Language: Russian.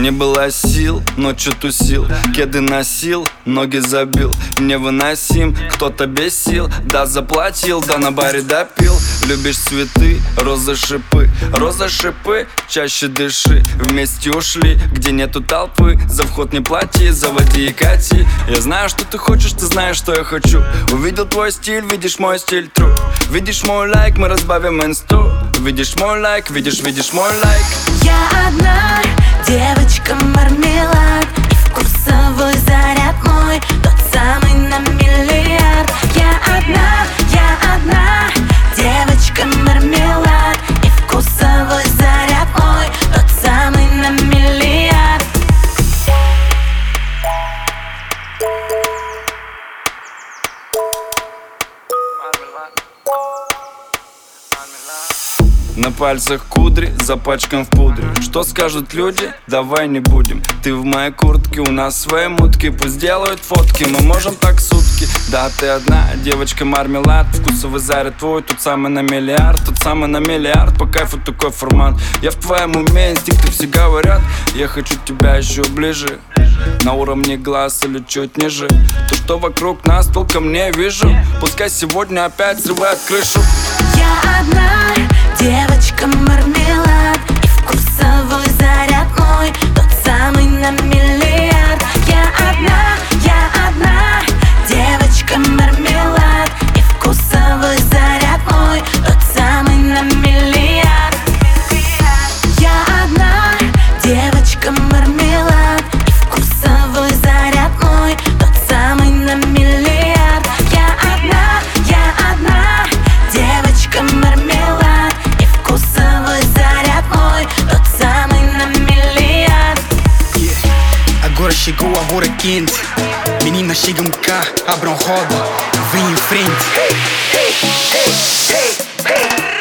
Не было сил, ночью тусил, кеды носил, ноги забил. Невыносим, кто-то бесил, да заплатил, да на баре допил. Любишь цветы, розы шипы, чаще дыши. Вместе ушли, где нету толпы, за вход не плати, заводи и кати. Я знаю, что ты хочешь, ты знаешь, что я хочу. Увидел твой стиль, видишь мой стиль, true. Видишь мой лайк, мы разбавим инсту. Видишь мой лайк, видишь мой лайк. Я одна, девочка мармелад, и вкусовой заряд мой, тот самый на миллиард. Я одна, девочка мармелад, и вкусовой заряд мой, тот самый на миллиард. На пальцах кудри, запачкан в пудре. Что скажут люди? Давай не будем. Ты в моей куртке, у нас свои мутки. Пусть делают фотки, мы можем так сутки. Да, ты одна, девочка мармелад. Вкусовый заряд твой, тот самый на миллиард. Тот самый на миллиард, по кайфу такой формат. Я в твоем уме, инстинкты все говорят. Я хочу тебя еще ближе, на уровне глаз или чуть ниже. То, что вокруг нас, толком не вижу. Пускай сегодня опять взрывает крышу. Я одна, девочка мармелад, и вкусовой заряд мой, тот самый на миллиард. Я одна, девочка мармелад, и вкусовой заряд мой, тот самый на миллиард. Я одна, девочка мармелад, и вкусовой заряд мой, тот самый на миллиард. Я одна, девочка мармелад, и вкусовой заряд мой, tот самый на mmilliard. Agora chegou a hora quente. Meninas chegam cá, abram roda, vem em frente.